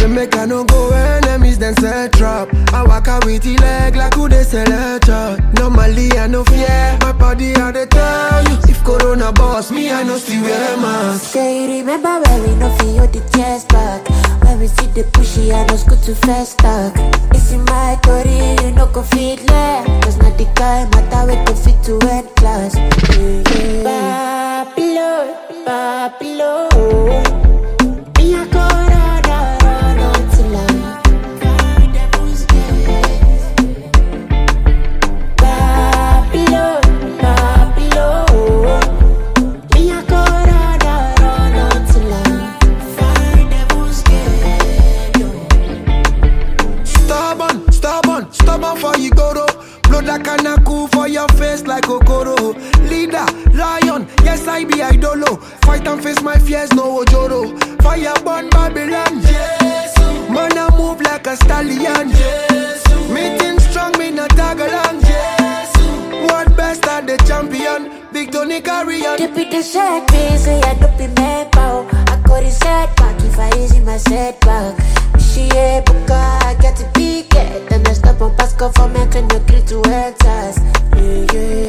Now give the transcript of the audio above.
Say make I no go enemies then set trap. I walk out with the leg like who they sell a chart. Normally I no fear, my body I dey tell you. If Corona boss me, I no still wear mask. Say you remember when we no feel the chest back. When we see the pushy, I know good to fast talk. It's in my body, you no go fit left. Cause not the guy matter with the fit to end class. Babylon, Babylon. Me a go run till I find the Babylon, Babylon. Me a go run till I find the Stubborn for you go to. Blow that kinda cool for your face like Okoro. Leader, lion, yes I be idolo. Fight and face my fears, no ojoro. Fire burn Babylon, yes. Man I move like a stallion, yes. Meeting strong, me not tag along, yes. What best are the champion? Big Tony Carrion. Keep it the set piece, I don't be mad bow. I got it set back if I easy my setback. She a book, I get to peek it. Then I stop on Pascal for me, can you agree to answers? Yeah.